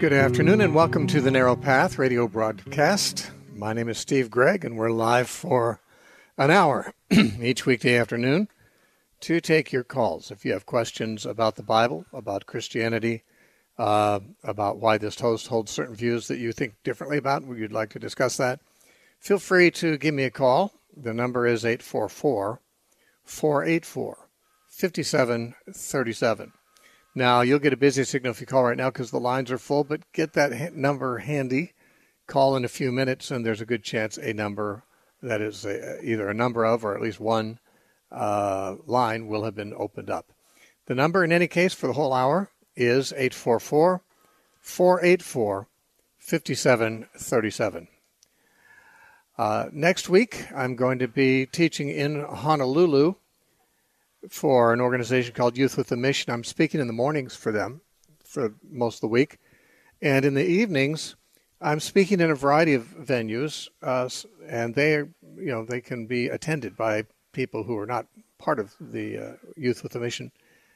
Good afternoon and welcome to the Narrow Path radio broadcast. My name is Steve Gregg and we're live for an hour each weekday afternoon to take your calls. If you have questions about the Bible, about Christianity, about why this host holds certain views that you think differently about, and you'd like to discuss that, feel free to give me a call. The number is 844-484-5737. Now, you'll get a busy signal if you call right now because the lines are full, but get that number handy. Call in a few minutes, and there's a good chance a number that is either a number of or at least one line will have been opened up. The number, in any case, for the whole hour is 844-484-5737. Next week, I'm going to be teaching in Honolulu for an organization called Youth with a Mission. I'm speaking in the mornings for them for most of the week. And in the evenings, I'm speaking in a variety of venues, and they can be attended by people who are not part of the Youth with a Mission,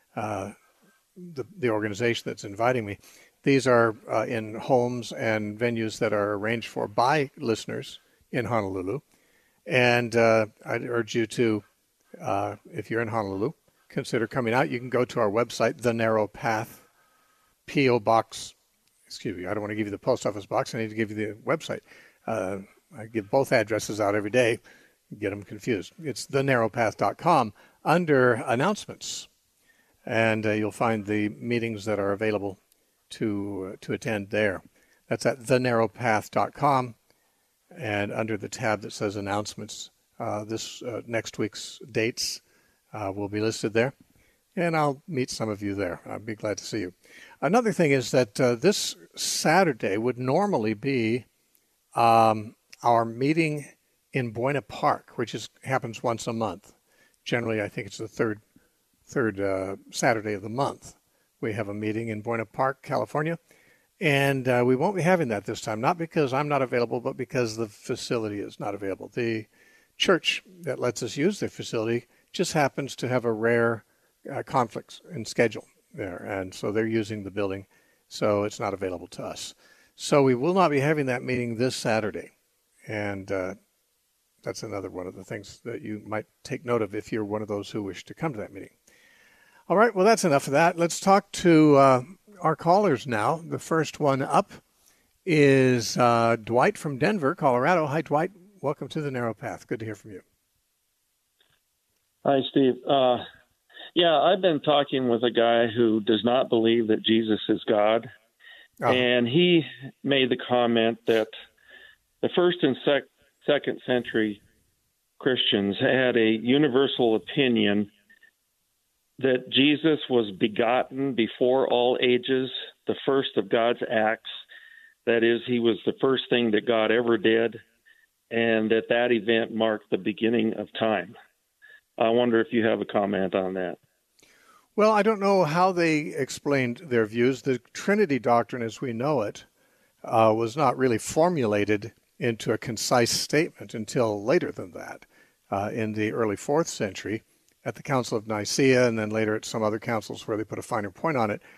the organization that's inviting me. These are in homes and venues that are arranged for by listeners in Honolulu. And I'd urge you to, if you're in Honolulu, consider coming out. You can go to our website, The Narrow Path, P.O. Box. Excuse me, I don't want to give you the post office box. I need to give you the website. I give both addresses out every day. Get them confused. It's thenarrowpath.com under announcements. And you'll find the meetings that are available to attend there. That's at thenarrowpath.com. And under the tab that says announcements, this next week's dates will be listed there. And I'll meet some of you there. I'd be glad to see you. Another thing is that this Saturday would normally be our meeting in Buena Park, which happens once a month. Generally, I think it's the third Saturday of the month. We have a meeting in Buena Park, California. And we won't be having that this time, not because I'm not available, but because the facility is not available. The church that lets us use their facility just happens to have a rare conflict in schedule there. And so they're using the building, so it's not available to us. So we will not be having that meeting this Saturday. And that's another one of the things that you might take note of if you're one of those who wish to come to that meeting. All right, well, that's enough of that. Let's talk to our callers now. The first one up is Dwight from Denver, Colorado. Hi, Dwight. Welcome to the Narrow Path. Good to hear from you. Hi, Steve. I've been talking with a guy who does not believe that Jesus is God. Oh. And he made the comment that the first and second century Christians had a universal opinion that Jesus was begotten before all ages, the first of God's acts. That is, he was the first thing that God ever did, and that event marked the beginning of time. I wonder if you have a comment on that. Well, I don't know how they explained their views. The Trinity doctrine, as we know it, was not really formulated into a concise statement until later than that, in the early 4th century. At the Council of Nicaea, and then later at some other councils where they put a finer point on it.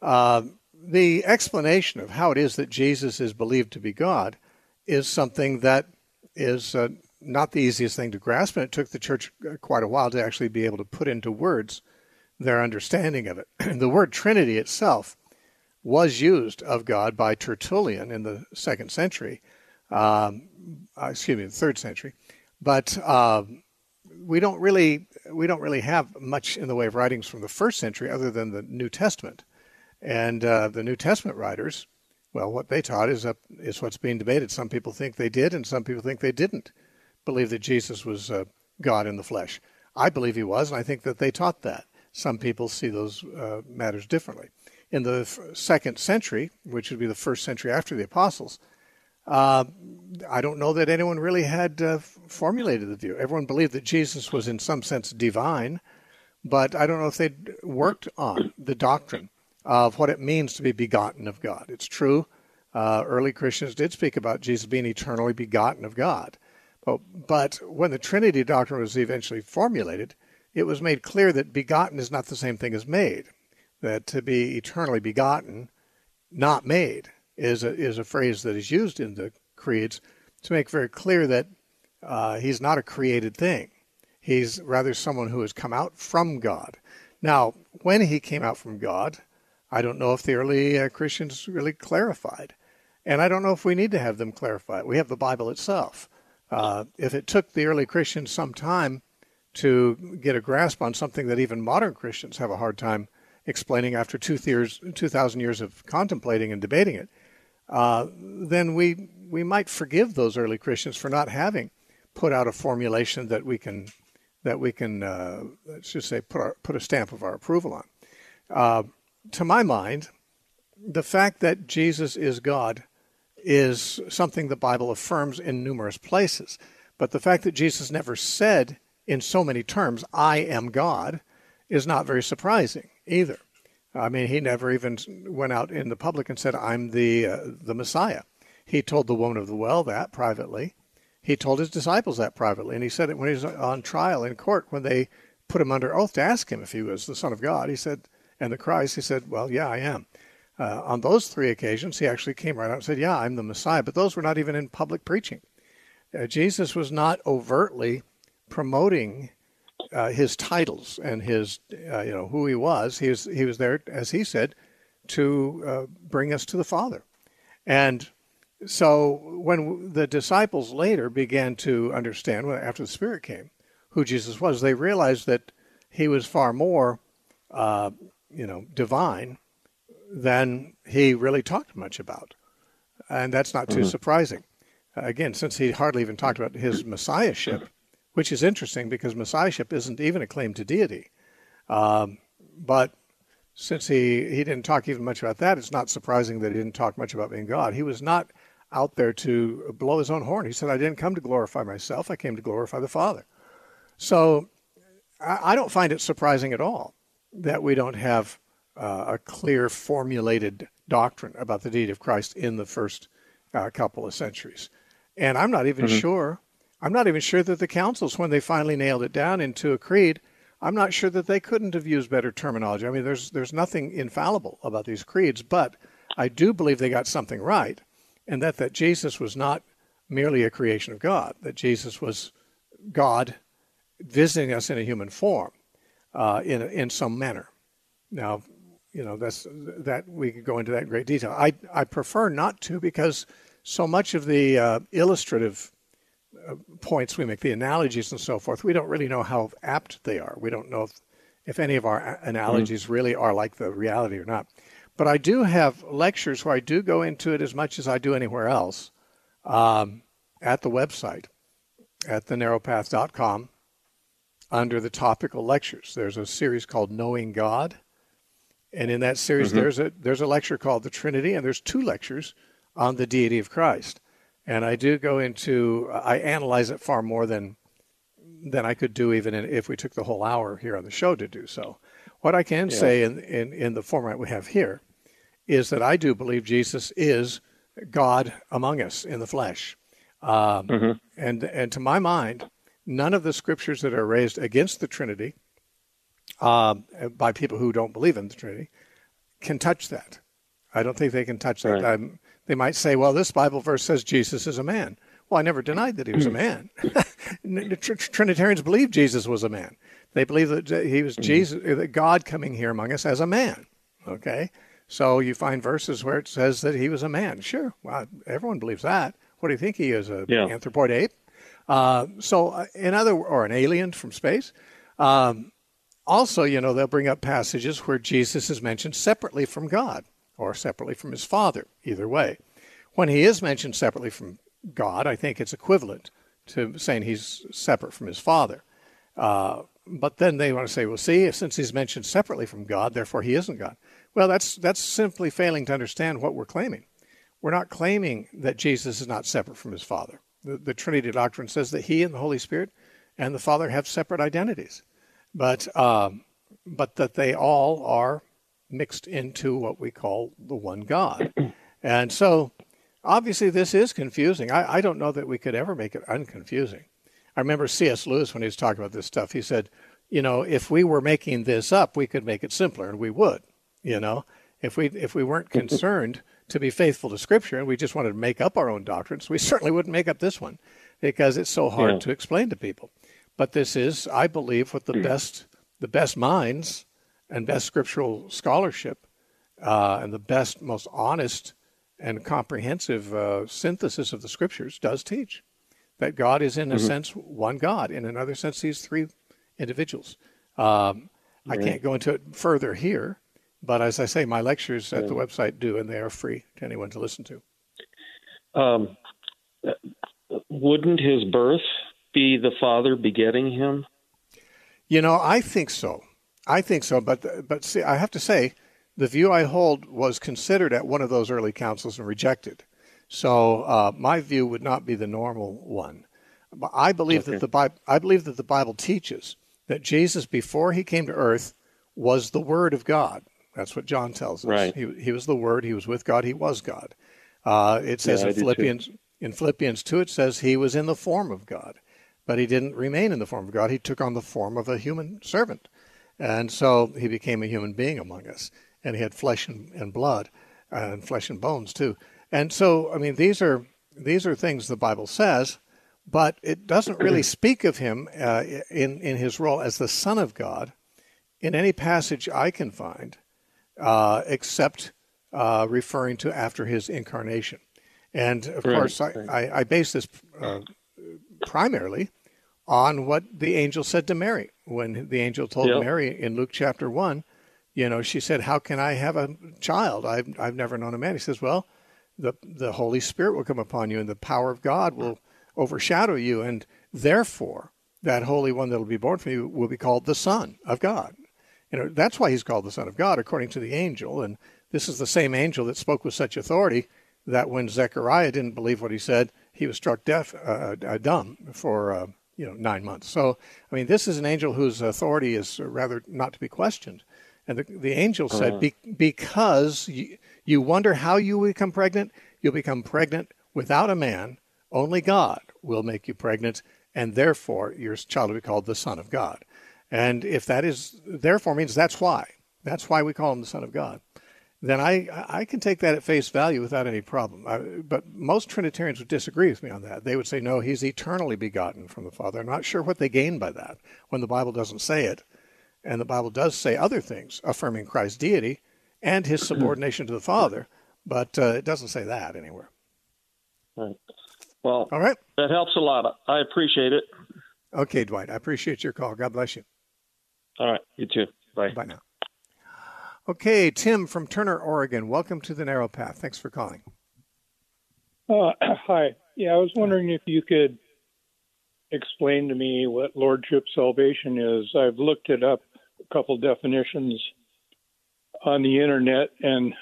The explanation of how it is that Jesus is believed to be God is something that is not the easiest thing to grasp, and it took the church quite a while to actually be able to put into words their understanding of it. The word Trinity itself was used of God by Tertullian in the 2nd century, the 3rd century, but we don't really have much in the way of writings from the 1st century other than the New Testament. And the New Testament writers, well, what they taught is what's being debated. Some people think they did, and some people think they didn't believe that Jesus was God in the flesh. I believe he was, and I think that they taught that. Some people see those matters differently. In the 2nd century, which would be the 1st century after the apostles, I don't know that anyone really had formulated the view. Everyone believed that Jesus was in some sense divine, but I don't know if they'd worked on the doctrine of what it means to be begotten of God. It's true, early Christians did speak about Jesus being eternally begotten of God. But when the Trinity doctrine was eventually formulated, it was made clear that begotten is not the same thing as made, that to be eternally begotten, not made, is a phrase that is used in the creeds to make very clear that he's not a created thing. He's rather someone who has come out from God. Now, when he came out from God, I don't know if the early Christians really clarified. And I don't know if we need to have them clarify it. We have the Bible itself. If it took the early Christians some time to get a grasp on something that even modern Christians have a hard time explaining after 2,000 years of contemplating and debating it, then we might forgive those early Christians for not having put out a formulation that we can let's just say put a stamp of our approval on. To my mind, the fact that Jesus is God is something the Bible affirms in numerous places. But the fact that Jesus never said in so many terms, "I am God," is not very surprising either. I mean, he never even went out in the public and said, "I'm the Messiah." He told the woman of the well that privately. He told his disciples that privately. And he said it when he was on trial in court, when they put him under oath to ask him if he was the Son of God. He said, and the Christ, he said, "Well, yeah, I am." On those three occasions, he actually came right out and said, "Yeah, I'm the Messiah." But those were not even in public preaching. Jesus was not overtly promoting his titles and his, who he was. He was there, as he said, to bring us to the Father. And so when the disciples later began to understand, after the Spirit came, who Jesus was, they realized that he was far more, divine than he really talked much about. And that's not too surprising. Again, since he hardly even talked about his messiahship, which is interesting because messiahship isn't even a claim to deity. But since he didn't talk even much about that, it's not surprising that he didn't talk much about being God. He was not out there to blow his own horn. He said, "I didn't come to glorify myself. I came to glorify the Father." So I don't find it surprising at all that we don't have a clear formulated doctrine about the deity of Christ in the first couple of centuries. And I'm not even sure that the councils, when they finally nailed it down into a creed, I'm not sure that they couldn't have used better terminology. I mean, there's nothing infallible about these creeds, but I do believe they got something right, and that Jesus was not merely a creation of God, that Jesus was God visiting us in a human form in some manner. Now, that we could go into that in great detail. I prefer not to, because so much of the illustrative points we make, the analogies and so forth, we don't really know how apt they are. We don't know if any of our analogies really are like the reality or not. But I do have lectures where I do go into it as much as I do anywhere else at the website, at thenarrowpath.com, under the topical lectures. There's a series called Knowing God. And in that series, there's a lecture called The Trinity, and there's two lectures on the deity of Christ. And I do go into, I analyze it far more than I could do even if we took the whole hour here on the show to do so. What I can say in the format we have here is that I do believe Jesus is God among us in the flesh. And to my mind, none of the scriptures that are raised against the Trinity by people who don't believe in the Trinity can touch that. I don't think they can touch that. Right. They might say, well, this Bible verse says Jesus is a man. Well, I never denied that he was a man. Trinitarians believe Jesus was a man. They believe that he was Jesus, that God coming here among us as a man. Okay? So you find verses where it says that he was a man. Sure. Well, everyone believes that. What do you think he is, an anthropoid ape? Or an alien from space? Also, they'll bring up passages where Jesus is mentioned separately from God or separately from his Father, either way. When he is mentioned separately from God, I think it's equivalent to saying he's separate from his Father. But then they want to say, well, see, since he's mentioned separately from God, therefore he isn't God. Well, that's simply failing to understand what we're claiming. We're not claiming that Jesus is not separate from his Father. The Trinity doctrine says that he and the Holy Spirit and the Father have separate identities, but that they all are mixed into what we call the one God. And so, obviously, this is confusing. I don't know that we could ever make it unconfusing. I remember C.S. Lewis, when he was talking about this stuff, he said, if we were making this up, we could make it simpler, and we would. If we weren't concerned to be faithful to Scripture, and we just wanted to make up our own doctrines, we certainly wouldn't make up this one because it's so hard to explain to people. But this is, I believe, what the best minds and best scriptural scholarship and the best, most honest and comprehensive synthesis of the Scriptures does teach. That God is, in a sense, one God. In another sense, He's three individuals. I can't go into it further here, but as I say, my lectures at the website do, and they are free to anyone to listen to. Wouldn't His birth be the Father begetting Him? I think so. But see, I have to say, the view I hold was considered at one of those early councils and rejected. So my view would not be the normal one. I believe that the Bible teaches that Jesus, before He came to earth, was the Word of God. That's what John tells us. Right. He was the Word. He was with God. He was God. It says in Philippians 2, it says He was in the form of God, but He didn't remain in the form of God. He took on the form of a human servant, and so He became a human being among us, and He had flesh and blood, and flesh and bones too. And so, I mean, these are things the Bible says, but it doesn't really speak of Him in His role as the Son of God in any passage I can find, except referring to after His incarnation. And of course, I base this primarily on what the angel said to Mary. When the angel told Mary in Luke chapter 1, she said, "How can I have a child? I've never known a man." He says, "Well, the Holy Spirit will come upon you, and the power of God will overshadow you, and therefore that Holy One that will be born from you will be called the Son of God." That's why He's called the Son of God, according to the angel. And this is the same angel that spoke with such authority that when Zechariah didn't believe what he said, he was struck dumb for 9 months. So, I mean, this is an angel whose authority is rather not to be questioned. And the angel said, because you wonder how you will become pregnant, you'll become pregnant without a man. Only God will make you pregnant, and therefore your child will be called the Son of God. And if that is, therefore means that's why we call Him the Son of God, then I can take that at face value without any problem. But most Trinitarians would disagree with me on that. They would say, no, He's eternally begotten from the Father. I'm not sure what they gain by that when the Bible doesn't say it. And the Bible does say other things, affirming Christ's deity and His subordination to the Father, but it doesn't say that anywhere. Right. Well, all right. That helps a lot. I appreciate it. Okay, Dwight, I appreciate your call. God bless you. All right, you too. Bye. Bye now. Okay, Tim from Turner, Oregon. Welcome to the Narrow Path. Thanks for calling. Hi. Yeah, I was wondering if you could explain to me what Lordship salvation is. I've looked it up, a couple definitions on the internet, and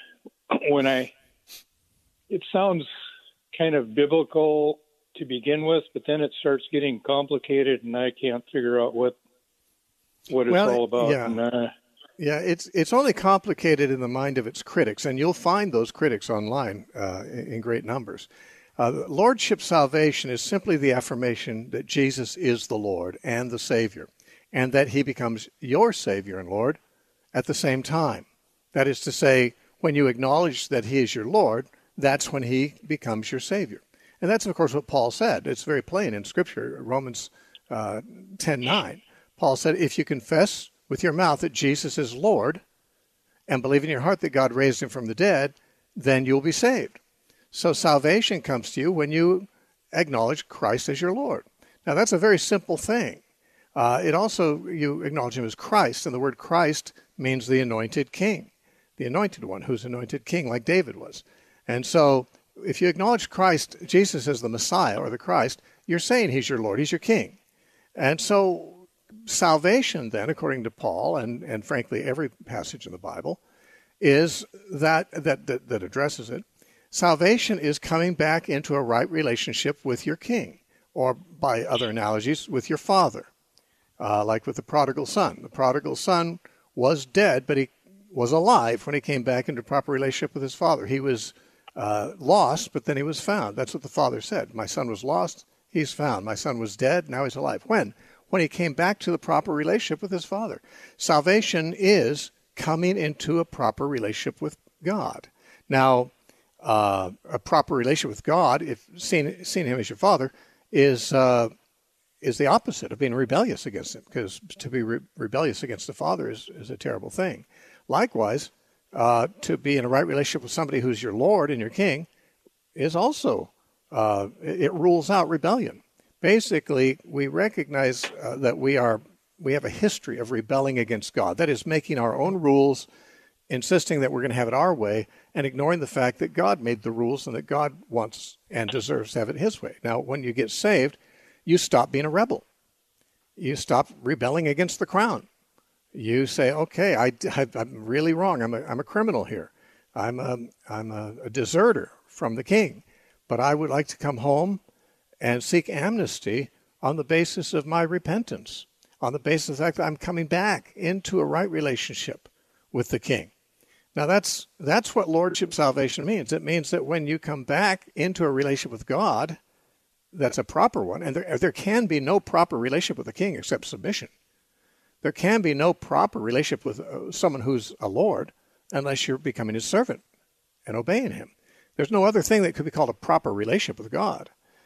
it sounds kind of biblical to begin with, but then it starts getting complicated, and I can't figure out what it's all about. Yeah. It's only complicated in the mind of its critics, and you'll find those critics online in great numbers. Lordship salvation is simply the affirmation that Jesus is the Lord and the Savior, and that He becomes your Savior and Lord at the same time. That is to say, when you acknowledge that He is your Lord, that's when He becomes your Savior. And that's, of course, what Paul said. It's very plain in Scripture, Romans 10:9. Paul said, if you confess with your mouth that Jesus is Lord and believe in your heart that God raised Him from the dead, then you'll be saved. So salvation comes to you when you acknowledge Christ as your Lord. Now, that's a very simple thing. It also, you acknowledge Him as Christ, and the word Christ means the anointed king, the anointed one who's anointed king like David was. And so if you acknowledge Christ, Jesus as the Messiah or the Christ, you're saying He's your Lord, He's your king. And so salvation then, according to Paul, and frankly every passage in the Bible, is that addresses it. Salvation is coming back into a right relationship with your king, or by other analogies, with your father, like with the prodigal son. The prodigal son was dead, but he was alive when he came back into proper relationship with his father. He was lost, but then he was found. That's what the father said. My son was lost, he's found. My son was dead, now he's alive. When he came back to the proper relationship with his father. Salvation is coming into a proper relationship with God. Now, a proper relationship with God, if seeing him as your Father, is the opposite of being rebellious against him, because to be rebellious against the Father is a terrible thing. Likewise, to be in a right relationship with somebody who's your Lord and your King is also, it rules out rebellion. Basically, we recognize that we have a history of rebelling against God. That is, making our own rules, insisting that we're going to have it our way, and ignoring the fact that God made the rules and that God wants and deserves to have it his way. Now, when you get saved, you stop being a rebel. You stop rebelling against the crown. You say, okay, I'm really wrong. I'm a criminal here. I'm a deserter from the King. But I would like to come home and seek amnesty on the basis of my repentance, on the basis of the fact that I'm coming back into a right relationship with the King. Now, that's what Lordship salvation means. It means that when you come back into a relationship with God, that's a proper one, and there can be no proper relationship with the King except submission. There can be no proper relationship with someone who's a Lord unless you're becoming his servant and obeying him. There's no other thing that could be called a proper relationship with God.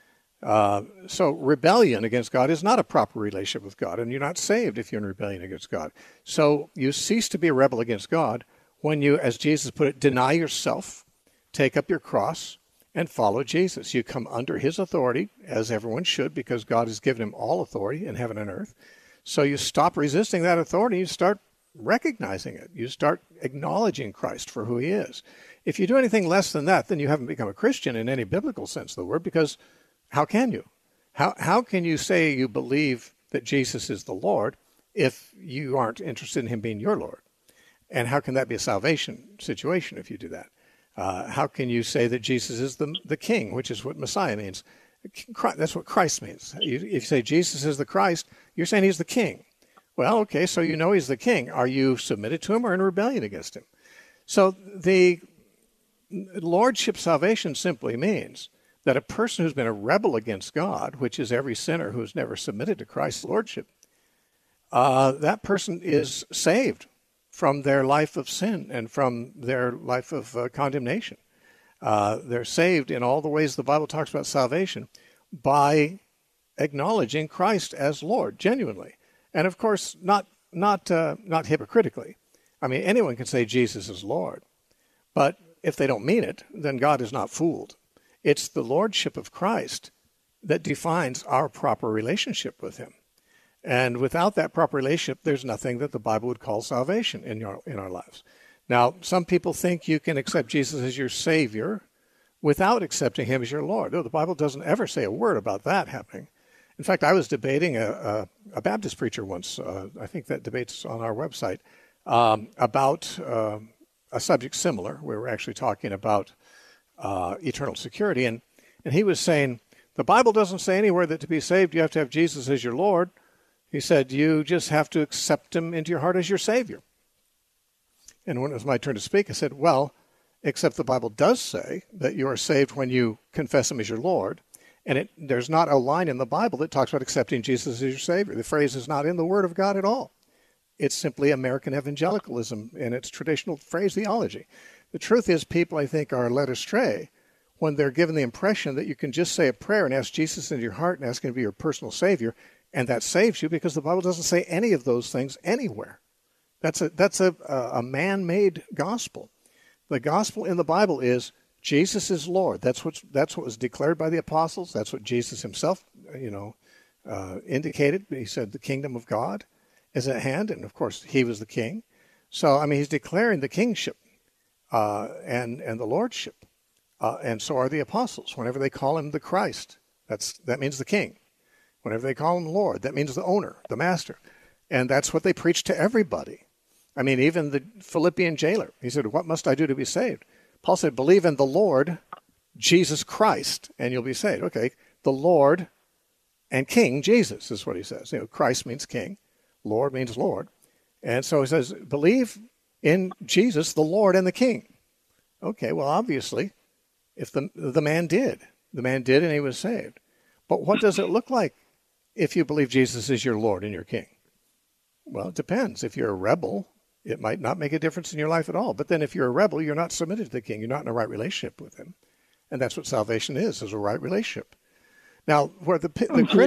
So rebellion against God is not a proper relationship with God, and you're not saved if you're in rebellion against God. So you cease to be a rebel against God when you, as Jesus put it, deny yourself, take up your cross, and follow Jesus. You come under his authority, as everyone should, because God has given him all authority in heaven and earth. So you stop resisting that authority, you start recognizing it. You start acknowledging Christ for who he is. If you do anything less than that, then you haven't become a Christian in any biblical sense of the word, because how can you? How can you say you believe that Jesus is the Lord if you aren't interested in him being your Lord? And how can that be a salvation situation if you do that? How can you say that Jesus is the King, which is what Messiah means? That's what Christ means. If you say Jesus is the Christ, you're saying he's the King. Well, okay, so you know he's the King. Are you submitted to him or in rebellion against him? So the Lordship salvation simply means that a person who's been a rebel against God, which is every sinner who's never submitted to Christ's Lordship, that person is saved from their life of sin and from their life of condemnation. They're saved in all the ways the Bible talks about salvation by acknowledging Christ as Lord, genuinely. And of course, not hypocritically. I mean, anyone can say Jesus is Lord, but if they don't mean it, then God is not fooled. It's the Lordship of Christ that defines our proper relationship with him. And without that proper relationship, there's nothing that the Bible would call salvation in our lives. Now, some people think you can accept Jesus as your Savior without accepting him as your Lord. No, the Bible doesn't ever say a word about that happening. In fact, I was debating a Baptist preacher once, I think that debate's on our website, about a subject similar. We were actually talking about eternal security, and he was saying, the Bible doesn't say anywhere that to be saved you have to have Jesus as your Lord. He said, you just have to accept him into your heart as your Savior. And when it was my turn to speak, I said, well, except the Bible does say that you are saved when you confess him as your Lord. And there's not a line in the Bible that talks about accepting Jesus as your Savior. The phrase is not in the Word of God at all. It's simply American evangelicalism in its traditional phraseology. The truth is, people, I think, are led astray when they're given the impression that you can just say a prayer and ask Jesus into your heart and ask him to be your personal Savior, and that saves you, because the Bible doesn't say any of those things anywhere. That's a man-made gospel. The gospel in the Bible is Jesus is Lord. That's what was declared by the apostles. That's what Jesus himself, indicated. He said the kingdom of God is at hand, and of course he was the king. So I mean, he's declaring the kingship and the lordship, and so are the apostles. Whenever they call him the Christ, that means the king. Whenever they call him Lord, that means the owner, the master, and that's what they preach to everybody. I mean, even the Philippian jailer, he said, what must I do to be saved? Paul said, believe in the Lord Jesus Christ, and you'll be saved. Okay, the Lord and King Jesus is what he says. Christ means king, Lord means Lord. And so he says, believe in Jesus, the Lord and the King. Okay, well, obviously, if the man did and he was saved. But what does it look like if you believe Jesus is your Lord and your King? Well, it depends. If you're a rebel It might not make a difference in your life at all. But then if you're a rebel, you're not submitted to the king. You're not in a right relationship with him. And that's what salvation is a right relationship. Now, where the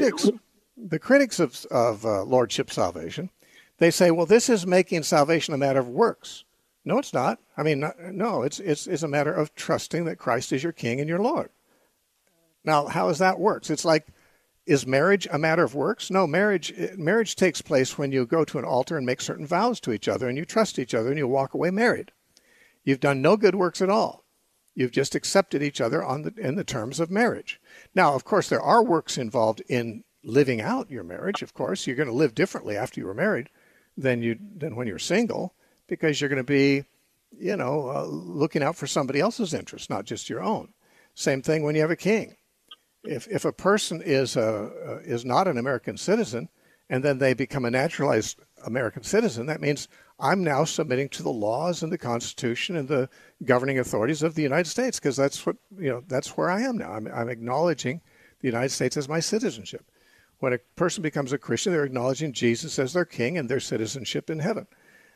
critics of lordship salvation, they say, well, this is making salvation a matter of works. No, it's not. I mean, no, it's a matter of trusting that Christ is your king and your Lord. Now, how does that work? It's like, is marriage a matter of works? No, marriage takes place when you go to an altar and make certain vows to each other, and you trust each other, and you walk away married. You've done no good works at all. You've just accepted each other in the terms of marriage. Now, of course, there are works involved in living out your marriage. Of course, you're going to live differently after you were married than when you're single, because you're going to be, looking out for somebody else's interests, not just your own. Same thing when you have a king. If a person is not an American citizen, and then they become a naturalized American citizen, that means I'm now submitting to the laws and the Constitution and the governing authorities of the United States, because that's where I am now. I'm acknowledging the United States as my citizenship. When a person becomes a Christian, they're acknowledging Jesus as their king and their citizenship in heaven.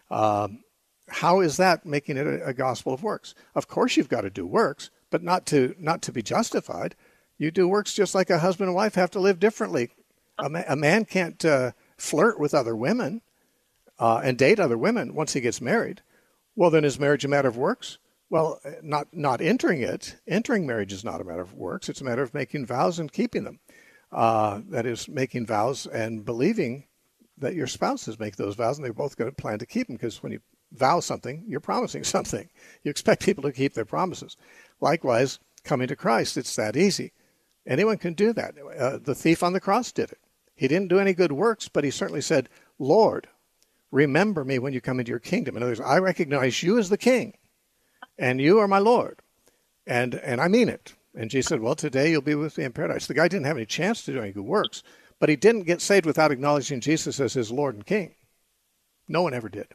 How is that making it a gospel of works? Of course, you've got to do works, but not to be justified. You do works just like a husband and wife have to live differently. A man can't flirt with other women and date other women once he gets married. Well, then is marriage a matter of works? Well, not entering it. Entering marriage is not a matter of works. It's a matter of making vows and keeping them. That is, making vows and believing that your spouses make those vows, and they're both going to plan to keep them, because when you vow something, you're promising something. You expect people to keep their promises. Likewise, coming to Christ, it's that easy. Anyone can do that. The thief on the cross did it. He didn't do any good works, but he certainly said, Lord, remember me when you come into your kingdom. In other words, I recognize you as the king, and you are my Lord, and I mean it. And Jesus said, well, today you'll be with me in paradise. The guy didn't have any chance to do any good works, but he didn't get saved without acknowledging Jesus as his Lord and King. No one ever did.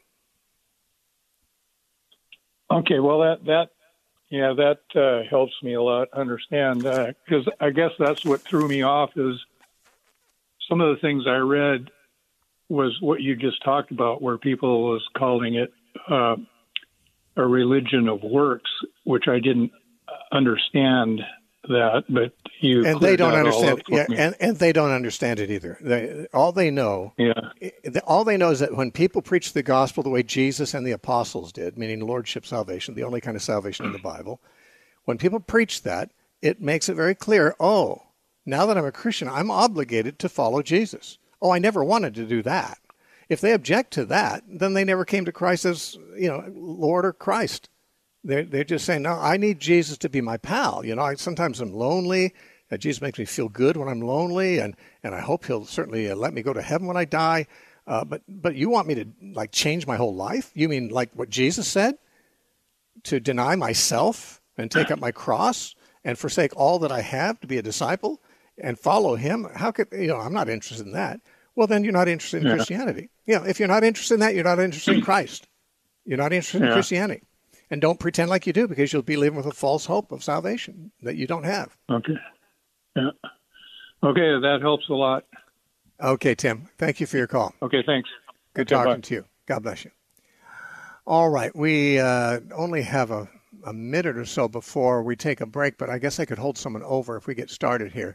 Okay, well, that helps me a lot understand, because I guess that's what threw me off is some of the things I read was what you just talked about, where people was calling it a religion of works, which I didn't understand that, but you and they don't understand. Yeah, and they don't understand it either. All they know is that when people preach the gospel the way Jesus and the apostles did, meaning lordship salvation, the only kind of salvation in the Bible, when people preach that, it makes it very clear, oh, now that I'm a Christian, I'm obligated to follow Jesus. Oh, I never wanted to do that. If they object to that, then they never came to Christ as, Lord or Christ. They're just saying, no, I need Jesus to be my pal. Sometimes I'm lonely. Jesus makes me feel good when I'm lonely, and I hope he'll certainly let me go to heaven when I die. But you want me to change my whole life? You mean like what Jesus said? To deny myself and take up my cross and forsake all that I have to be a disciple and follow him? How could, I'm not interested in that. Well, then you're not interested in Christianity. If you're not interested in that, you're not interested in Christ. You're not interested in Christianity. And don't pretend like you do, because you'll be living with a false hope of salvation that you don't have. Okay. Yeah. Okay, that helps a lot. Okay, Tim. Thank you for your call. Okay, thanks. Good talking to you. God bless you. All right. We only have a minute or so before we take a break, but I guess I could hold someone over if we get started here.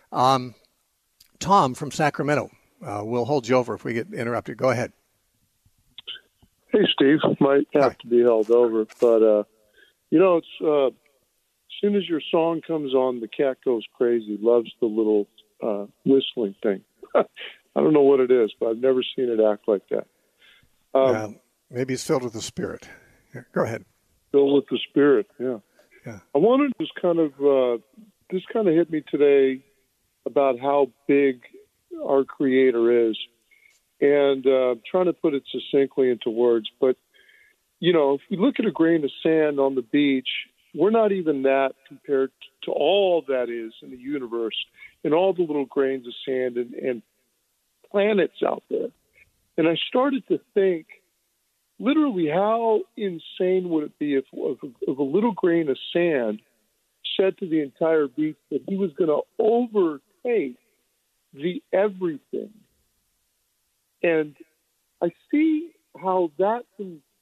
Tom from Sacramento. We'll hold you over if we get interrupted. Go ahead. Hey, Steve. Might have to be held over, but it's as soon as your song comes on, the cat goes crazy. Loves the little whistling thing. I don't know what it is, but I've never seen it act like that. Maybe it's filled with the Spirit. Here, go ahead. Filled with the Spirit. Yeah. I wanted to just this kind of hit me today about how big our Creator is. And trying to put it succinctly into words, but, if we look at a grain of sand on the beach, we're not even that compared to all that is in the universe and all the little grains of sand and planets out there. And I started to think, literally, how insane would it be if a little grain of sand said to the entire beach that he was going to overtake the everything? And I see how that can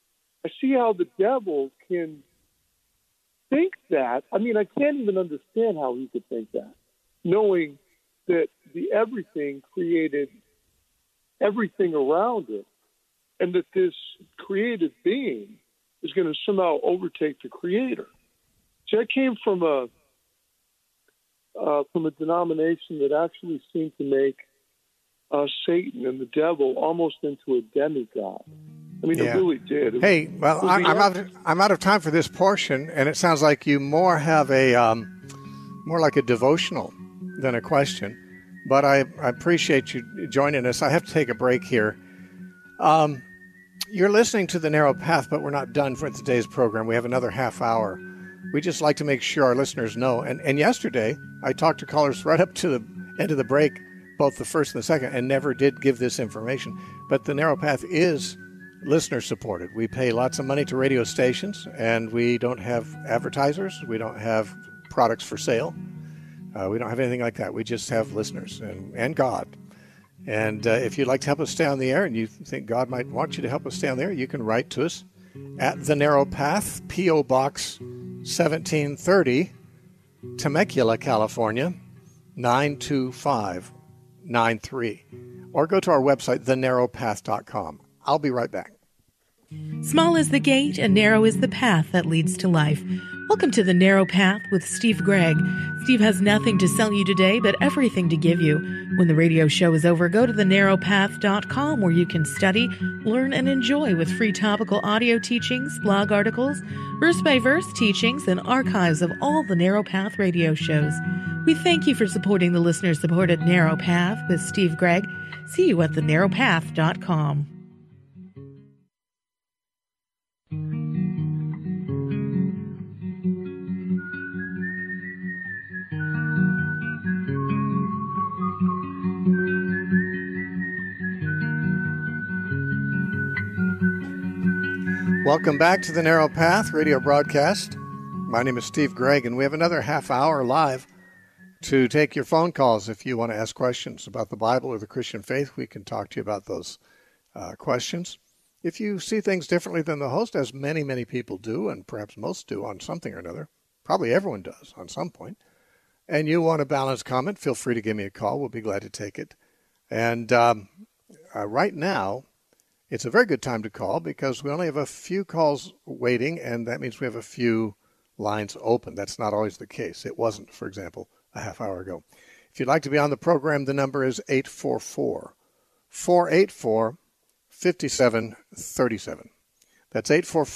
I see how the devil can think that. I mean, I can't even understand how he could think that, knowing that the everything created everything around it, and that this created being is going to somehow overtake the creator. See, I came from a denomination that actually seemed to make Satan and the devil almost into a demigod. I mean, it really did. Hey, well, I'm out of time for this portion, and it sounds like you more have more like a devotional than a question. But I appreciate you joining us. I have to take a break here. You're listening to The Narrow Path, but we're not done for today's program. We have another half hour. We just like to make sure our listeners know. And yesterday, I talked to callers right up to the end of the break, both the first and the second, and never did give this information. But The Narrow Path is listener-supported. We pay lots of money to radio stations, and we don't have advertisers. We don't have products for sale. We don't have anything like that. We just have listeners and God. And if you'd like to help us stay on the air and you think God might want you to help us stay on the air, you can write to us at The Narrow Path, P.O. Box 1730, Temecula, California, 92593. Or go to our website, thenarrowpath.com. I'll be right back. Small is the gate and narrow is the path that leads to life. Welcome to The Narrow Path with Steve Gregg. Steve has nothing to sell you today, but everything to give you. When the radio show is over, go to thenarrowpath.com where you can study, learn, and enjoy with free topical audio teachings, blog articles, verse-by-verse teachings, and archives of all the Narrow Path radio shows. We thank you for supporting the listener-supported Narrow Path with Steve Gregg. See you at thenarrowpath.com. Welcome back to the Narrow Path radio broadcast. My name is Steve Gregg, and we have another half hour live to take your phone calls. If you want to ask questions about the Bible or the Christian faith, we can talk to you about those questions. If you see things differently than the host, as many, many people do, and perhaps most do on something or another, probably everyone does on some point, and you want a balanced comment, feel free to give me a call. We'll be glad to take it. And right now, it's a very good time to call because we only have a few calls waiting, and that means we have a few lines open. That's not always the case. It wasn't, for example, a half hour ago. If you'd like to be on the program, the number is 844-484-5737. That's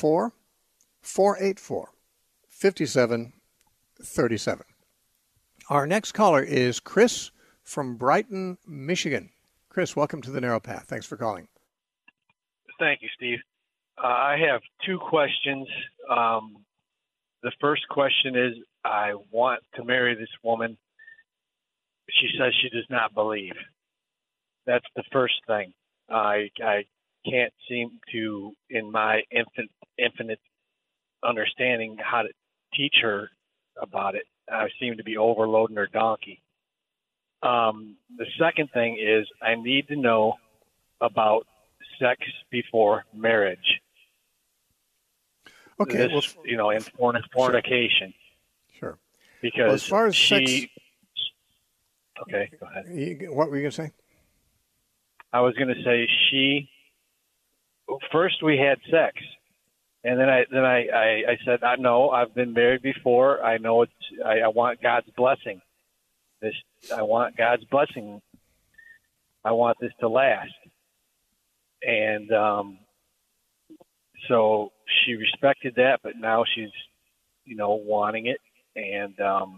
844-484-5737. Our next caller is Chris from Brighton, Michigan. Chris, welcome to the Narrow Path. Thanks for calling. Thank you, Steve. I have two questions. The first question is, I want to marry this woman. She says she does not believe. That's the first thing. I can't seem to, in my infinite understanding, how to teach her about it. I seem to be overloading her donkey. The second thing is, I need to know about sex before marriage. Okay, this, in fornication. Sure. Because as far as sex, okay, go ahead. What were you going to say? I was going to say first we had sex, and then I said, no, I've been married before. I know I want God's blessing. I want God's blessing. I want this to last. And so she respected that, but now she's, wanting it, and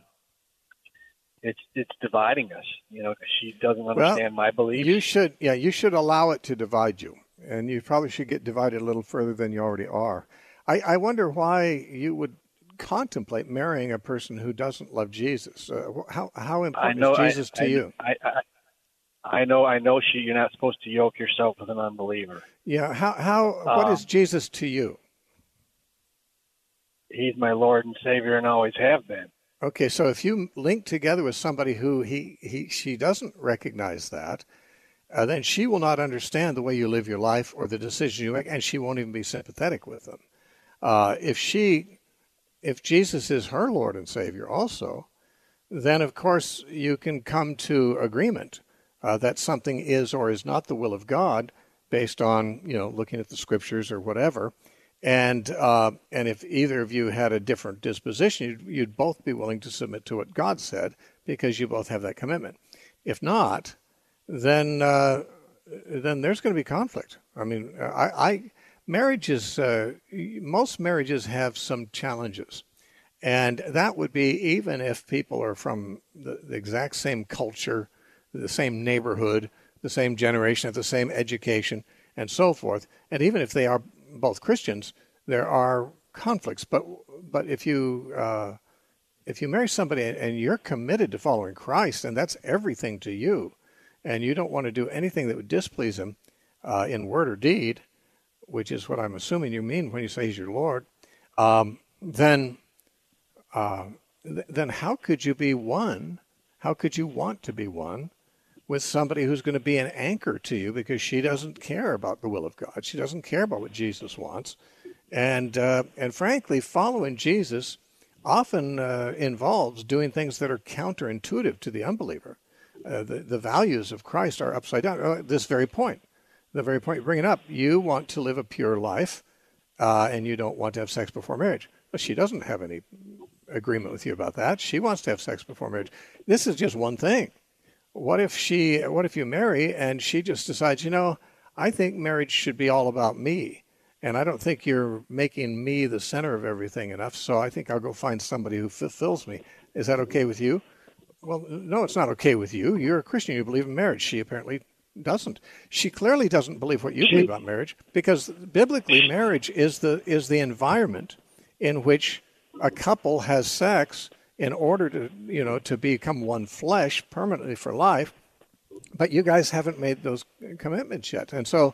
it's dividing us. Because she doesn't understand my beliefs. You should allow it to divide you, and you probably should get divided a little further than you already are. I wonder why you would contemplate marrying a person who doesn't love Jesus. How important is Jesus to you? I know. You're not supposed to yoke yourself with an unbeliever. Yeah. What is Jesus to you? He's my Lord and Savior, and always have been. Okay, so if you link together with somebody who she doesn't recognize that, then she will not understand the way you live your life or the decisions you make, and she won't even be sympathetic with them. If Jesus is her Lord and Savior also, then of course you can come to agreement that something is or is not the will of God based on, looking at the scriptures or whatever. And if either of you had a different disposition, you'd both be willing to submit to what God said because you both have that commitment. If not, then there's going to be conflict. I mean, most marriages have some challenges, and that would be even if people are from the exact same culture, the same neighborhood, the same generation, have the same education, and so forth. And even if they are both Christians, there are conflicts. But if you marry somebody and you're committed to following Christ, and that's everything to you, and you don't want to do anything that would displease him in word or deed, which is what I'm assuming you mean when you say he's your Lord, then how could you be one? How could you want to be one with somebody who's going to be an anchor to you because she doesn't care about the will of God? She doesn't care about what Jesus wants. And frankly, following Jesus often involves doing things that are counterintuitive to the unbeliever. The values of Christ are upside down. The very point you're bringing up, you want to live a pure life, and you don't want to have sex before marriage. But she doesn't have any agreement with you about that. She wants to have sex before marriage. This is just one thing. What if you marry and she just decides, I think marriage should be all about me, and I don't think you're making me the center of everything enough, so I think I'll go find somebody who fulfills me. Is that okay with you? Well, no, it's not okay with you. You're a Christian. You believe in marriage. She apparently doesn't. She clearly doesn't believe what you believe about marriage, because biblically marriage is the environment in which a couple has sex in order to become one flesh permanently for life. But you guys haven't made those commitments yet. And so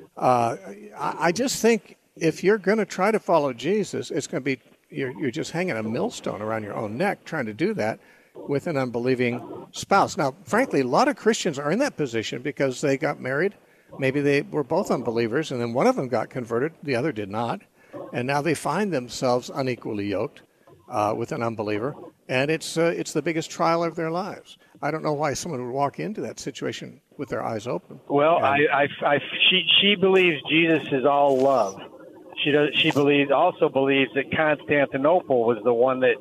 I just think if you're going to try to follow Jesus, it's going to be you're just hanging a millstone around your own neck trying to do that with an unbelieving spouse. Now, frankly, a lot of Christians are in that position because they got married. Maybe they were both unbelievers, and then one of them got converted, the other did not. And now they find themselves unequally yoked with an unbeliever, and it's the biggest trial of their lives. I don't know why someone would walk into that situation with their eyes open. Well, she believes Jesus is all love. She also believes that Constantinople was the one that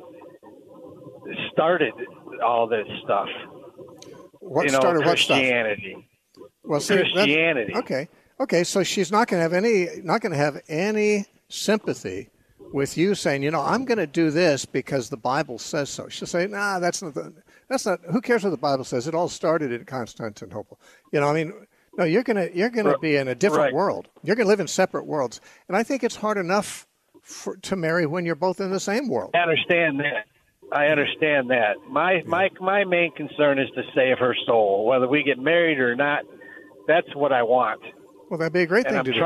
started all this stuff. What started Christianity? What stuff? Well, see, Christianity. Okay. So she's not going to have any sympathy with you saying, I'm going to do this because the Bible says so. She'll say, nah, that's not. Who cares what the Bible says? It all started in Constantinople. No, you're going to be in a different world. You're going to live in separate worlds, and I think it's hard enough to marry when you're both in the same world. I understand that. My main concern is to save her soul, whether we get married or not. That's what I want. Well, that'd be a great thing to do.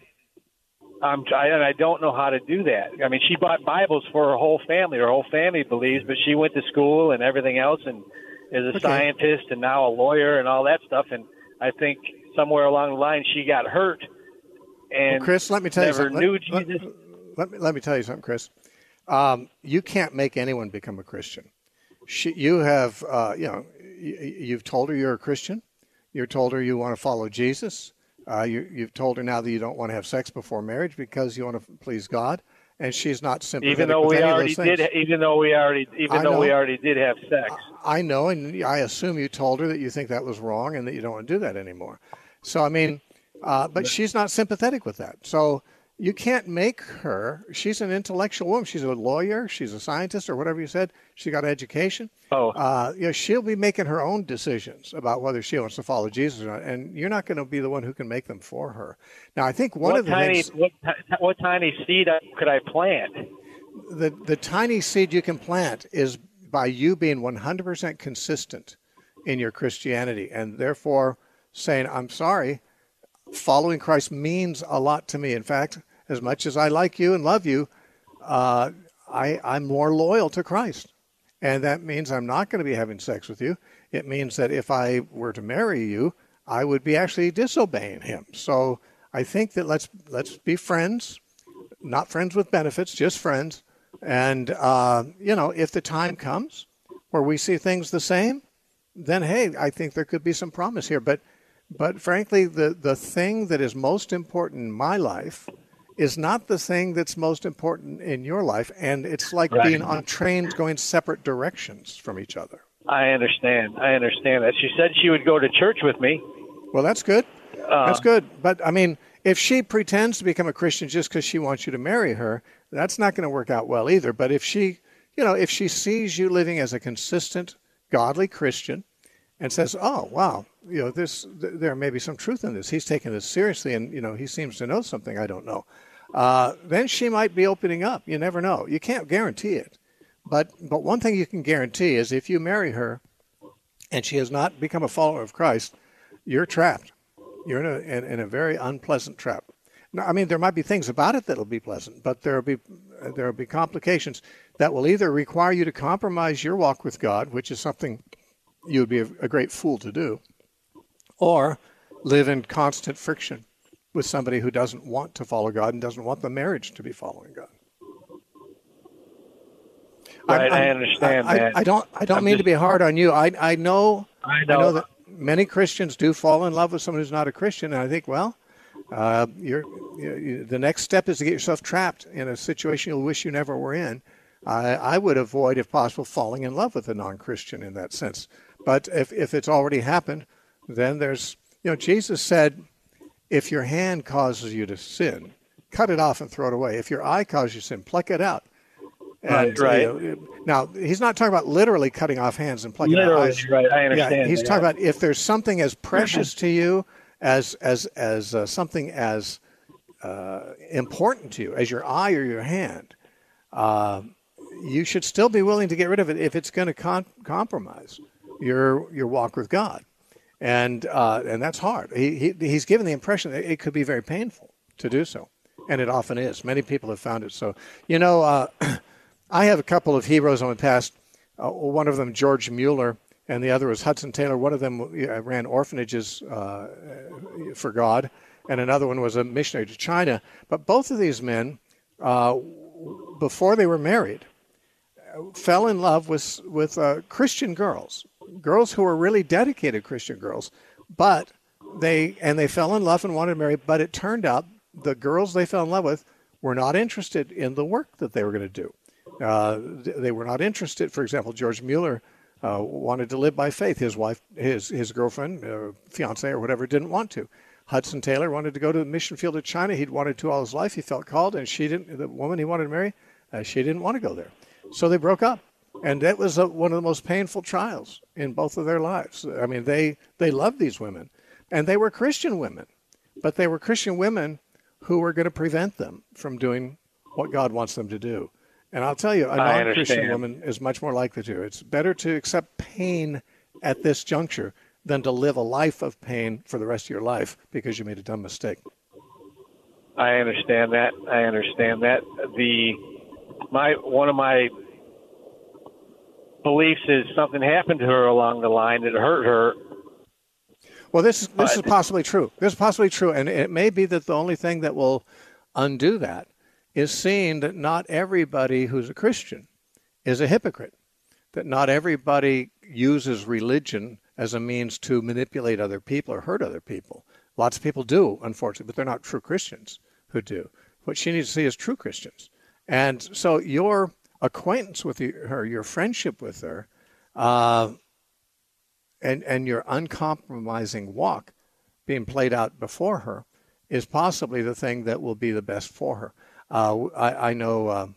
I don't know how to do that. I mean, she bought Bibles for her whole family. Her whole family believes, but she went to school and everything else and is a scientist and now a lawyer and all that stuff. And I think somewhere along the line she got hurt. And Chris, let me tell you something. Knew Jesus. Let me tell you something, Chris. You can't make anyone become a Christian. You've told her you're a Christian. You've told her you want to follow Jesus. You've told her now that you don't want to have sex before marriage because you want to please God, and she's not sympathetic even though with we any already of those things. Even though we already did have sex. I know, and I assume you told her that you think that was wrong and that you don't want to do that anymore. So I mean, but she's not sympathetic with that. So you can't make her. She's an intellectual woman. She's a lawyer. She's a scientist, or whatever you said. She got education. She'll be making her own decisions about whether she wants to follow Jesus or not, and you're not going to be the one who can make them for her. Now, I think what tiny seed could I plant? The tiny seed you can plant is by you being 100% consistent in your Christianity, and therefore saying, "I'm sorry, following Christ means a lot to me. In fact, as much as I like you and love you, I'm more loyal to Christ. And that means I'm not going to be having sex with you. It means that if I were to marry you, I would be actually disobeying him. So I think that let's be friends, not friends with benefits, just friends. And, if the time comes where we see things the same, then, hey, I think there could be some promise here. But frankly, the thing that is most important in my life is not the thing that's most important in your life. And it's like being on trains going separate directions from each other. I understand that. She said she would go to church with me. Well, that's good. That's good. But, I mean, if she pretends to become a Christian just because she wants you to marry her, that's not going to work out well either. But if she sees you living as a consistent, godly Christian and says, oh, wow, there may be some truth in this. He's taking this seriously and, he seems to know something I don't know. Then she might be opening up. You never know. You can't guarantee it. But one thing you can guarantee is if you marry her and she has not become a follower of Christ, you're trapped. You're in a very unpleasant trap. Now, I mean, there might be things about it that'll be pleasant, but there'll be complications that will either require you to compromise your walk with God, which is something you would be a great fool to do, or live in constant friction with somebody who doesn't want to follow God and doesn't want the marriage to be following God. Right, I understand that. I don't mean to be hard on you. I know that many Christians do fall in love with someone who's not a Christian, and I think, well, the next step is to get yourself trapped in a situation you'll wish you never were in. I would avoid, if possible, falling in love with a non-Christian in that sense. But if it's already happened, then there's, Jesus said, if your hand causes you to sin, cut it off and throw it away. If your eye causes you to sin, pluck it out. And, right. Now, he's not talking about literally cutting off hands and plucking out eyes. Right, I understand. Yeah, he's talking about if there's something as precious to you as something as important to you as your eye or your hand, you should still be willing to get rid of it if it's going to compromise your walk with God, and that's hard. He's given the impression that it could be very painful to do so, and it often is. Many people have found it so. I have a couple of heroes on the past. One of them, George Mueller, and the other was Hudson Taylor. One of them ran orphanages for God, and another one was a missionary to China. But both of these men, before they were married, fell in love with Christian girls who were really dedicated Christian girls. But they fell in love and wanted to marry. But it turned out the girls they fell in love with were not interested in the work that they were going to do. They were not interested. For example, George Mueller wanted to live by faith. His wife, his girlfriend, fiance, or whatever, didn't want to. Hudson Taylor wanted to go to the mission field of China. He'd wanted to all his life. He felt called, and she didn't. The woman he wanted to marry, she didn't want to go there. So they broke up, and that was one of the most painful trials in both of their lives. I mean, they loved these women, and they were Christian women, but they were Christian women who were going to prevent them from doing what God wants them to do. And I'll tell you, a non-Christian woman is much more likely to. It's better to accept pain at this juncture than to live a life of pain for the rest of your life because you made a dumb mistake. I understand that. One of my beliefs is something happened to her along the line that hurt her. Well, this is possibly true. This is possibly true, and it may be that the only thing that will undo that is seeing that not everybody who's a Christian is a hypocrite, that not everybody uses religion as a means to manipulate other people or hurt other people. Lots of people do, unfortunately, but they're not true Christians who do. What she needs to see is true Christians. And so your acquaintance with her, your friendship with her, and your uncompromising walk being played out before her is possibly the thing that will be the best for her. I know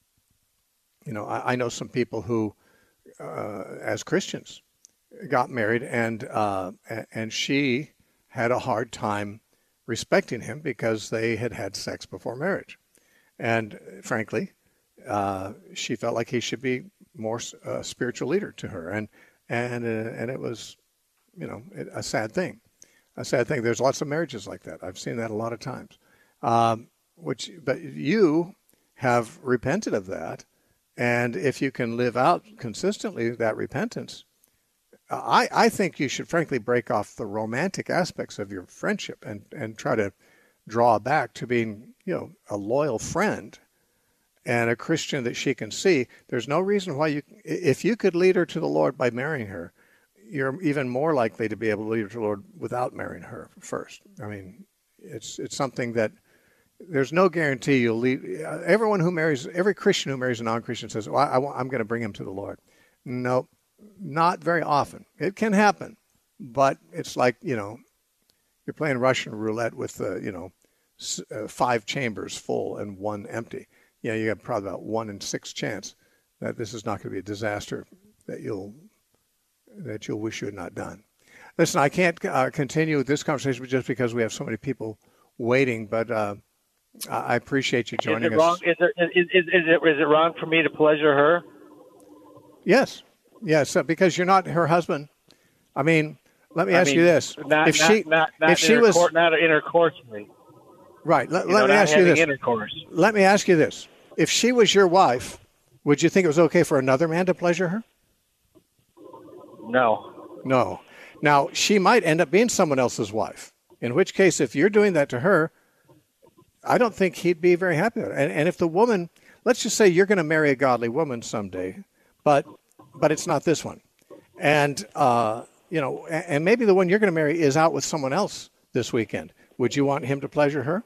some people who, as Christians, got married, and she had a hard time respecting him because they had had sex before marriage, and frankly, she felt like he should be more spiritual leader to her, and it was, a sad thing. There's lots of marriages like that. I've seen that a lot of times. But you have repented of that, and if you can live out consistently that repentance, I think you should frankly break off the romantic aspects of your friendship and try to draw back to being, a loyal friend and a Christian that she can see. There's no reason why if you could lead her to the Lord by marrying her, you're even more likely to be able to lead her to the Lord without marrying her first. I mean, it's something that there's no guarantee you'll lead. Every Christian who marries a non-Christian says, well, I'm going to bring him to the Lord. No, not very often. It can happen, but it's like, you're playing Russian roulette with, 5 chambers full and 1 empty. You got probably about 1 in 6 chance that this is not going to be a disaster that you'll wish you had not done. Listen, I can't continue this conversation just because we have so many people waiting, but I appreciate you joining us. Is it wrong for me to pleasure her? Yes, because you're not her husband. I mean, let me ask you this: not intercourse. Right. Let me ask you this. Let me ask you this: if she was your wife, would you think it was okay for another man to pleasure her? No. Now, she might end up being someone else's wife, in which case, if you're doing that to her, I don't think he'd be very happy with it. And if the woman, let's just say you're going to marry a godly woman someday, but it's not this one. And, and maybe the one you're going to marry is out with someone else this weekend. Would you want him to pleasure her?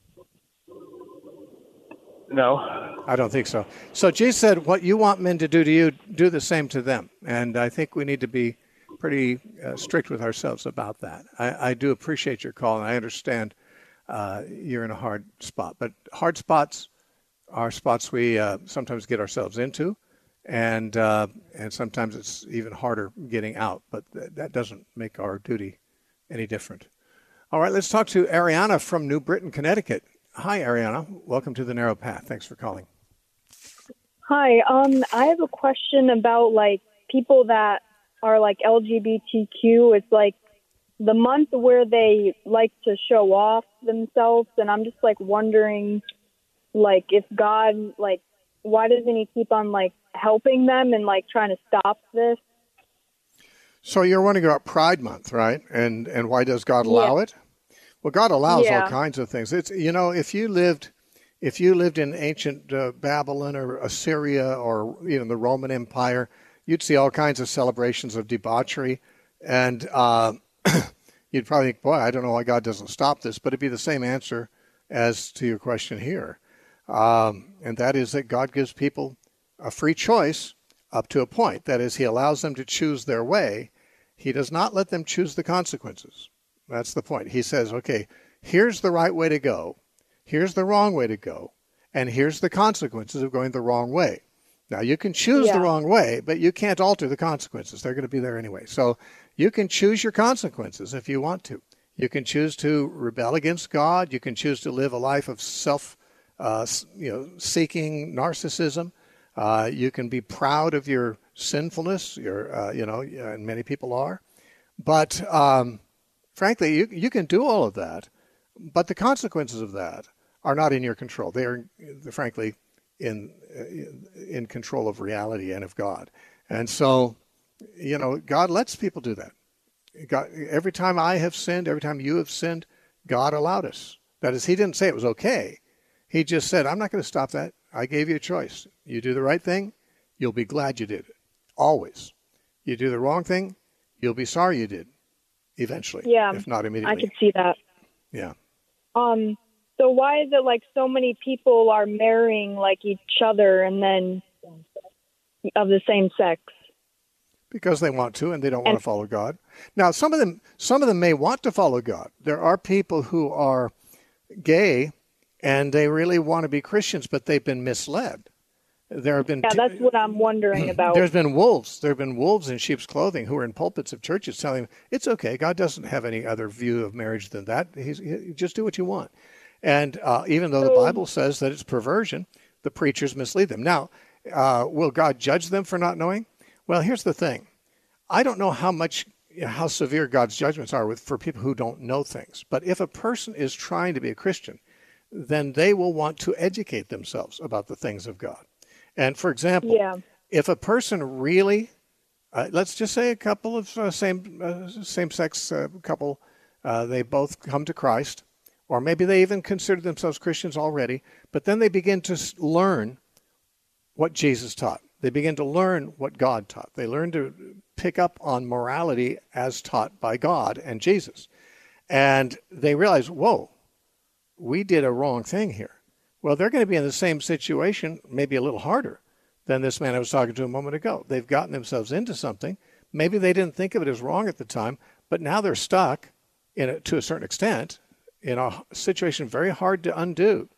No. I don't think so. So Jesus said, what you want men to do to you, do the same to them. And I think we need to be pretty strict with ourselves about that. I do appreciate your call, and I understand you're in a hard spot. But hard spots are spots we sometimes get ourselves into, and sometimes it's even harder getting out. But that doesn't make our duty any different. All right, let's talk to Ariana from New Britain, Connecticut. Hi, Ariana. Welcome to The Narrow Path. Thanks for calling. Hi. I have a question about, people that are, LGBTQ. It's, the month where they like to show off themselves, and I'm just, wondering, if God, why doesn't he keep on, helping them and, trying to stop this? So you're wondering about Pride Month, right? And why does God allow it? Well, God allows all kinds of things. It's if you lived in ancient Babylon or Assyria or even the Roman Empire, you'd see all kinds of celebrations of debauchery, and you'd probably think, boy, I don't know why God doesn't stop this, but it'd be the same answer as to your question here, and that is that God gives people a free choice up to a point. That is, he allows them to choose their way. He does not let them choose the consequences. That's the point. He says, okay, here's the right way to go, here's the wrong way to go, and here's the consequences of going the wrong way. Now, you can choose the wrong way, but you can't alter the consequences. They're going to be there anyway. So you can choose your consequences if you want to. You can choose to rebel against God. You can choose to live a life of seeking narcissism. You can be proud of your sinfulness, and many people are. But frankly, you can do all of that, but the consequences of that are not in your control. They are, frankly, in control of reality and of God. And so, God lets people do that. God, every time I have sinned, every time you have sinned, God allowed us. That is, he didn't say it was okay. He just said, I'm not going to stop that. I gave you a choice. You do the right thing, you'll be glad you did it. Always. You do the wrong thing, you'll be sorry you did. Eventually. Yeah. If not immediately. I could see that. Yeah. So why is it so many people are marrying each other and then of the same sex? Because they want to, and they don't want to follow God. Now, some of them may want to follow God. There are people who are gay, and they really want to be Christians, but they've been misled. There have been that's what I'm wondering about. There have been wolves in sheep's clothing who are in pulpits of churches telling them, it's okay, God doesn't have any other view of marriage than that. You just do what you want. And even though the Bible says that it's perversion, the preachers mislead them. Now, will God judge them for not knowing? Well, here's the thing. I don't know how severe God's judgments are for people who don't know things. But if a person is trying to be a Christian, then they will want to educate themselves about the things of God. And for example, if a person really let's just say a couple of same-sex couple, they both come to Christ, or maybe they even consider themselves Christians already, but then they begin to learn what Jesus taught. They begin to learn what God taught. They learn to pick up on morality as taught by God and Jesus. And they realize, whoa, we did a wrong thing here. Well, they're going to be in the same situation, maybe a little harder than this man I was talking to a moment ago. They've gotten themselves into something. Maybe they didn't think of it as wrong at the time, but now they're stuck in it to a certain extent in a situation very hard to undo.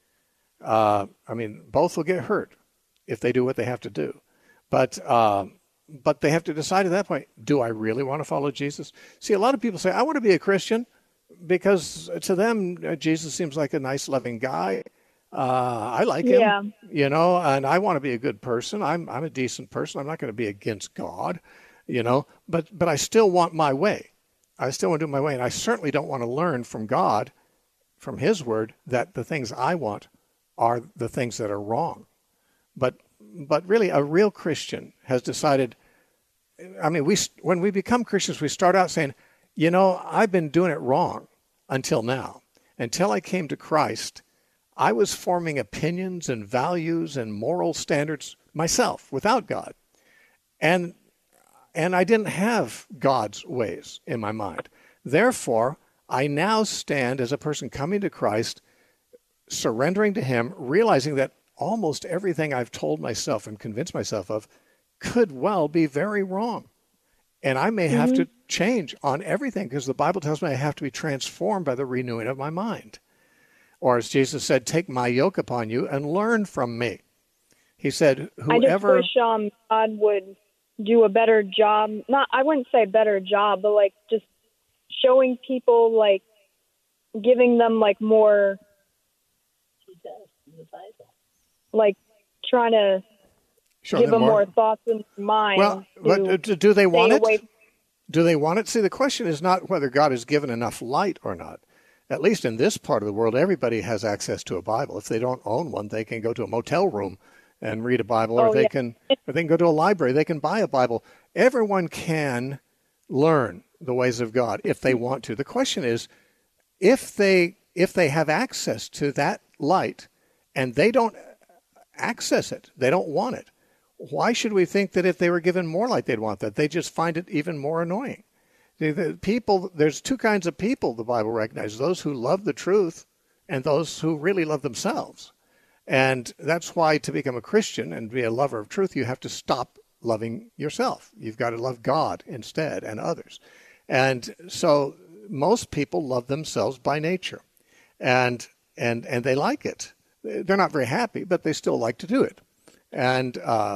Both will get hurt if they do what they have to do. But they have to decide at that point, do I really want to follow Jesus? See, a lot of people say, I want to be a Christian because to them, Jesus seems like a nice, loving guy. I like him, and I want to be a good person. I'm a decent person. I'm not going to be against God, but I still want my way. I still want to do my way. And I certainly don't want to learn from God, from his word, that the things I want are the things that are wrong. But really, a real Christian has decided, when we become Christians, we start out saying, I've been doing it wrong until now. Until I came to Christ, I was forming opinions and values and moral standards myself without God. And I didn't have God's ways in my mind. Therefore, I now stand as a person coming to Christ, surrendering to him, realizing that almost everything I've told myself and convinced myself of could well be very wrong. And I may have to change on everything because the Bible tells me I have to be transformed by the renewing of my mind. Or as Jesus said, take my yoke upon you and learn from me. He said, whoever... I just wish God would do a better job. I wouldn't say better job, but just showing people, giving them more... trying to give them more thoughts in their mind. Well, but do they want it? Do they want it? See, the question is not whether God has given enough light or not. At least in this part of the world, everybody has access to a Bible. If they don't own one, they can go to a motel room and read a Bible, or they can go to a library. They can buy a Bible. Everyone can learn the ways of God if they want to. The question is, if they have access to that light and they don't access it, they don't want it, why should we think that if they were given more light, they'd want that? They just find it even more annoying. There's two kinds of people the Bible recognizes, those who love the truth and those who really love themselves. And that's why to become a Christian and be a lover of truth, you have to stop loving yourself. You've got to love God instead and others. And so most people love themselves by nature, and they like it. They're not very happy, but they still like to do it. And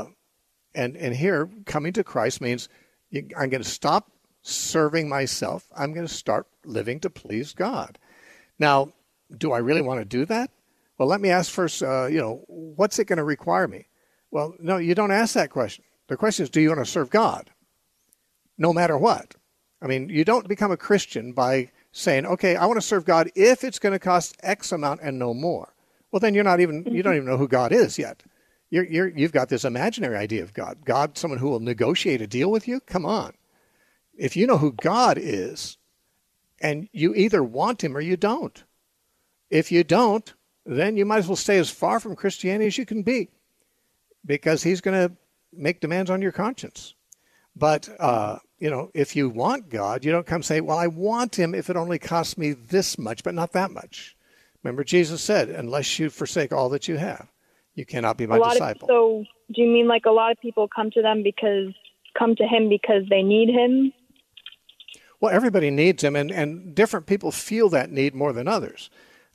here, coming to Christ means I'm going to stop serving myself. I'm going to start living to please God. Now, do I really want to do that? Well, let me ask first, what's it going to require me? Well, no, you don't ask that question. The question is, do you want to serve God? No matter what. You don't become a Christian by saying, okay, I want to serve God if it's going to cost X amount and no more. Well, then you don't even know who God is yet. You've got this imaginary idea of God. God, someone who will negotiate a deal with you? Come on. If you know who God is, and you either want him or you don't. If you don't, then you might as well stay as far from Christianity as you can be, because he's going to make demands on your conscience. But, if you want God, you don't come say, well, I want him if it only costs me this much, but not that much. Remember, Jesus said, unless you forsake all that you have, you cannot be my disciple. So do you mean a lot of people come to him because they need him? Well, everybody needs him, and different people feel that need more than others.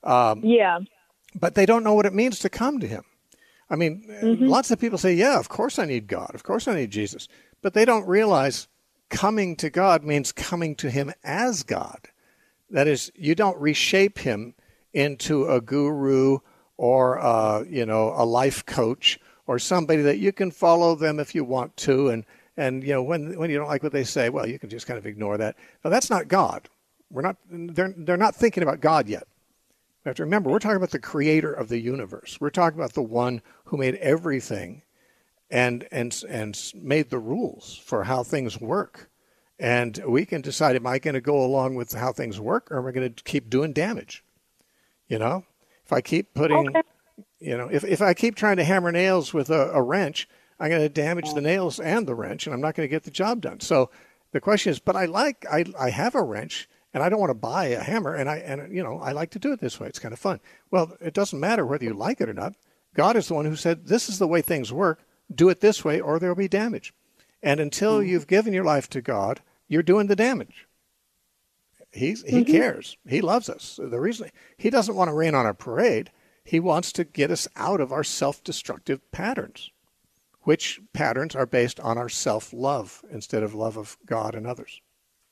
But they don't know what it means to come to him. Lots of people say, yeah, of course I need God. Of course I need Jesus. But they don't realize coming to God means coming to him as God. That is, you don't reshape him into a guru or, a life coach or somebody that you can follow them if you want to. And when you don't like what they say, well, you can just kind of ignore that. Now, that's not God. They're not thinking about God yet. We have to remember, we're talking about the creator of the universe. We're talking about the one who made everything and made the rules for how things work. And we can decide, am I going to go along with how things work, or am I going to keep doing damage? You know, if I keep putting, if I keep trying to hammer nails with a wrench, I'm going to damage the nails and the wrench, and I'm not going to get the job done. So the question is, but I have a wrench, and I don't want to buy a hammer, and I like to do it this way. It's kind of fun. Well, it doesn't matter whether you like it or not. God is the one who said, this is the way things work. Do it this way, or there'll be damage. And until you've given your life to God, you're doing the damage. He cares. He loves us. The reason he doesn't want to rain on a parade, he wants to get us out of our self-destructive patterns, which patterns are based on our self-love instead of love of God and others.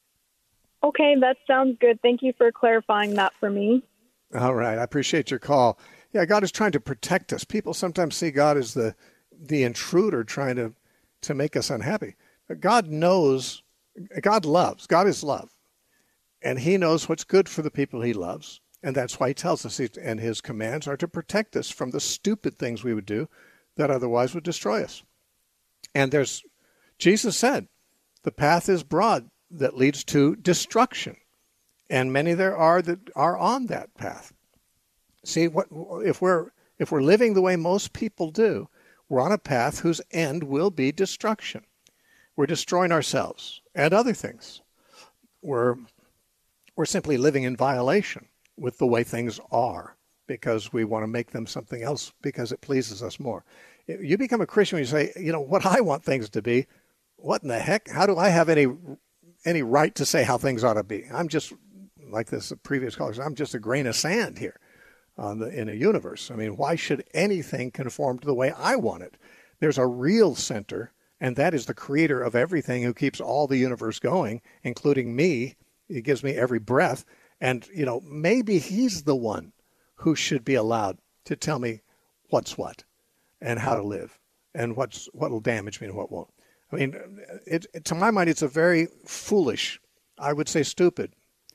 Okay, that sounds good. Thank you for clarifying that for me. All right. I appreciate your call. Yeah, God is trying to protect us. People sometimes see God as the intruder trying to make us unhappy. But God knows, God loves. God is love. And he knows what's good for the people he loves. And that's why he tells us, and his commands are to protect us from the stupid things we would do that otherwise would destroy us. And Jesus said, the path is broad that leads to destruction. And many there are that are on that path. See, if we're living the way most people do, we're on a path whose end will be destruction. We're destroying ourselves and other things. We're simply living in violation with the way things are because we want to make them something else because it pleases us more. You become a Christian when you say, what I want things to be. What in the heck? How do I have any right to say how things ought to be? I'm just, like this previous caller, I'm just a grain of sand here in a universe. I mean, why should anything conform to the way I want it? There's a real center, and that is the creator of everything who keeps all the universe going, including me. He gives me every breath. And, maybe he's the one who should be allowed to tell me what's what and how to live and what will damage me and what won't. I mean, to my mind, it's a very foolish, I would say stupid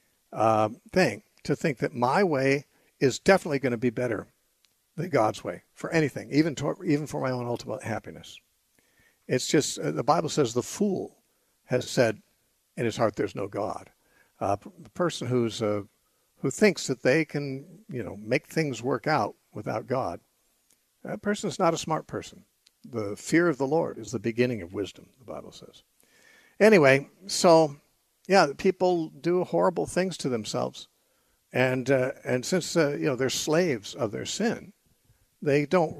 thing to think that my way is definitely going to be better than God's way for anything, even for my own ultimate happiness. It's just, the Bible says the fool has said in his heart there's no God. The person who thinks that they can, make things work out without God, that person is not a smart person. The fear of the Lord is the beginning of wisdom, the Bible says. Anyway, so, yeah, people do horrible things to themselves. And since, they're slaves of their sin, they don't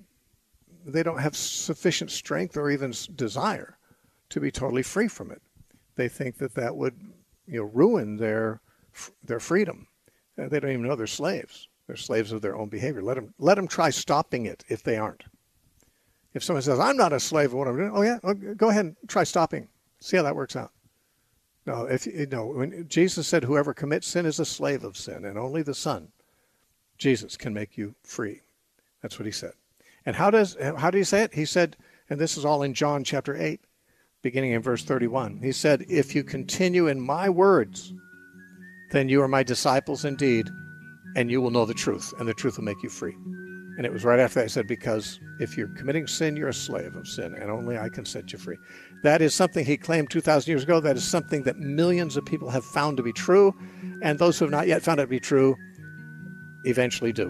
have sufficient strength or even desire to be totally free from it. They think that would, ruin their freedom. They don't even know they're slaves. They're slaves of their own behavior. Let them try stopping it if they aren't. If someone says, I'm not a slave of what I'm doing, go ahead and try stopping. See how that works out. No, when Jesus said whoever commits sin is a slave of sin, and only the Son, Jesus, can make you free. That's what he said. And how do you say it? He said, and this is all in John chapter 8, beginning in verse 31. He said, if you continue in my words, then you are my disciples indeed, and you will know the truth, and the truth will make you free. And it was right after that I said, because if you're committing sin, you're a slave of sin, and only I can set you free. That is something he claimed 2,000 years ago. That is something that millions of people have found to be true, and those who have not yet found it to be true eventually do.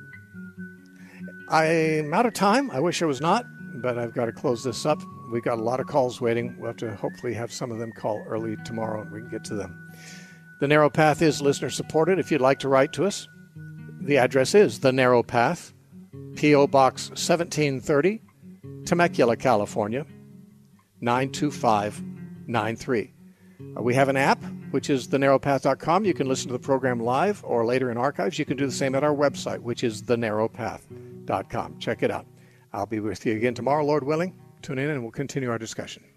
I'm out of time. I wish I was not, but I've got to close this up. We've got a lot of calls waiting. We'll have to hopefully have some of them call early tomorrow, and we can get to them. The Narrow Path is listener-supported. If you'd like to write to us, the address is The Narrow Path, P.O. Box 1730, Temecula, California, 92593. We have an app, which is thenarrowpath.com. You can listen to the program live or later in archives. You can do the same at our website, which is thenarrowpath.com. Check it out. I'll be with you again tomorrow, Lord willing. Tune in and we'll continue our discussion.